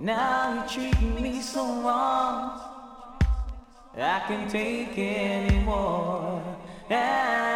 Now you're treating me so wrong. I can't take anymore.